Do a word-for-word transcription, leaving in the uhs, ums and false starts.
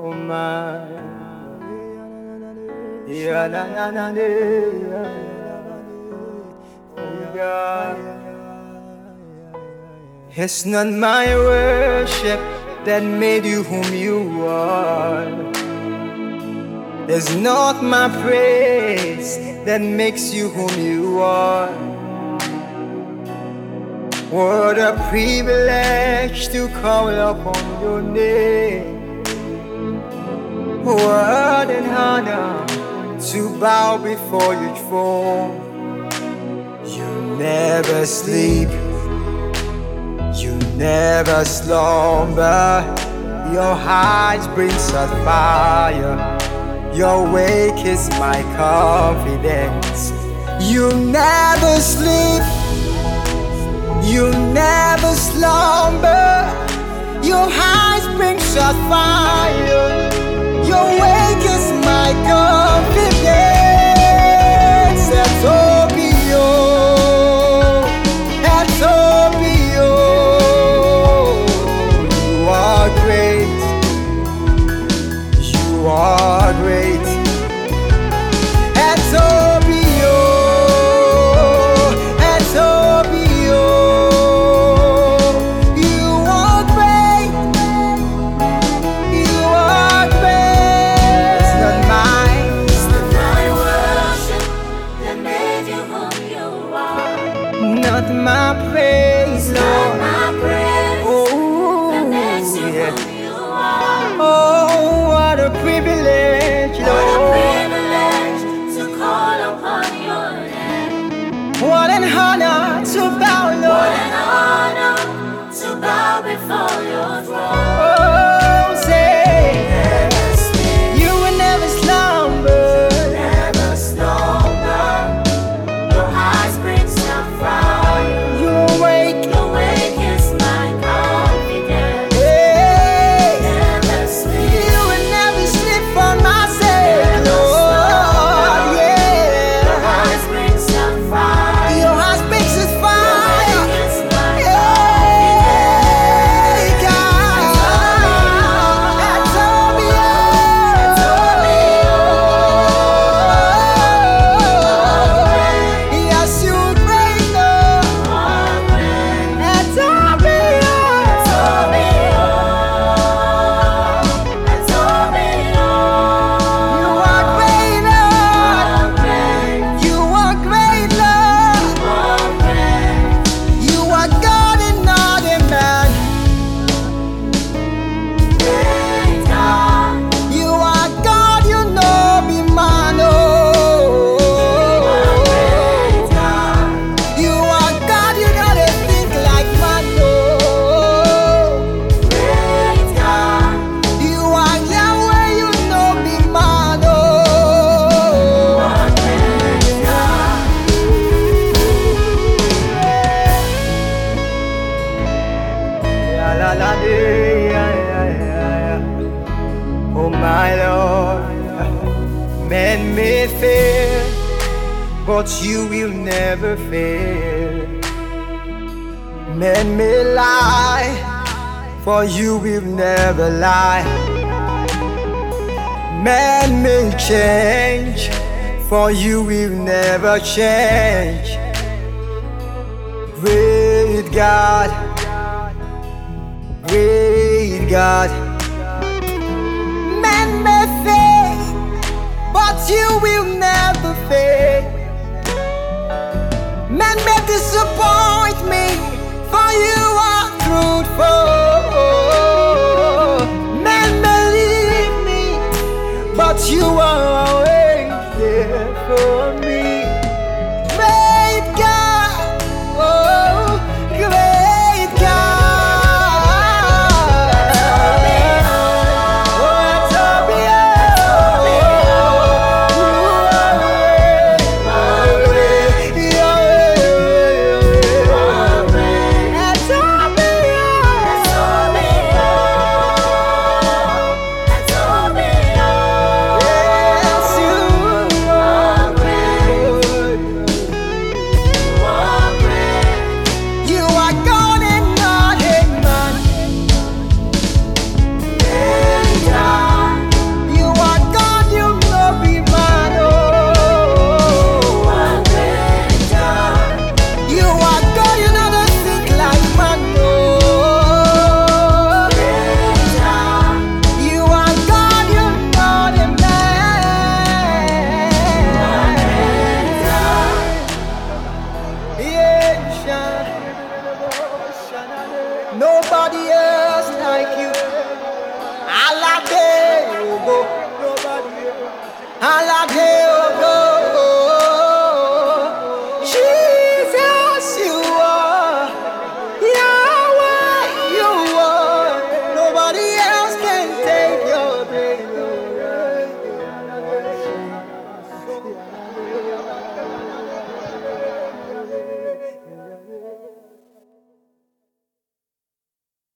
Oh my, yeah, na na na na, oh God. It's not my worship that made you whom you are. It's not my praise that makes you whom you are. What a privilege to call upon your name. What an honor to bow before your throne. You never sleep, you never slumber. Your eyes bring such fire. Your wake is my confidence. You never sleep, you never slumber. Your eyes bring such fire. Your wake is my confidence. Etobio, Etobio, you are great, you are great. Etobio, Etobio, you are great, you are great. It's not mine, It's not my worship that made you who you are. not my praise, Not Lord. my praise that makes Oh, you yeah. who you are. Oh, what a privilege, What a Lord. privilege to call upon your name. What an honor to bow, What Lord. an honor to bow before your throne. Oh, say, Never sleep, you will never slumber. never slumber. Your eyes bring some fire. You awake, Your wake is my confidence. hey. Never sleep, You will never sleep for my sake, Lord. your Yeah. eyes bring some fire. Your heart speaks His fire. Wake is my Hey, God. Yes, you reign, Lord. You are great, Lord. You are great, Lord. You are God and not a man. You are God, you know me, man. Oh. You are God, you know they think like man. Oh. You are Yahweh, you know me, man. Oh. Yeah, la, la, dee, yeah, yeah, yeah, yeah. Oh my Lord, men may fail, but you will never fail. Men may lie, for you will never lie. Men may change, for you will never change. Great God, great God. Men may fail, but you will never fail. Men may disappoint me, for you are truthful. Men may leave me, but you are always there for me. Great God, oh, great God. Oh, Etobio, you are great, Yahweh. else like you. Alade Ogo, Alade Ogo.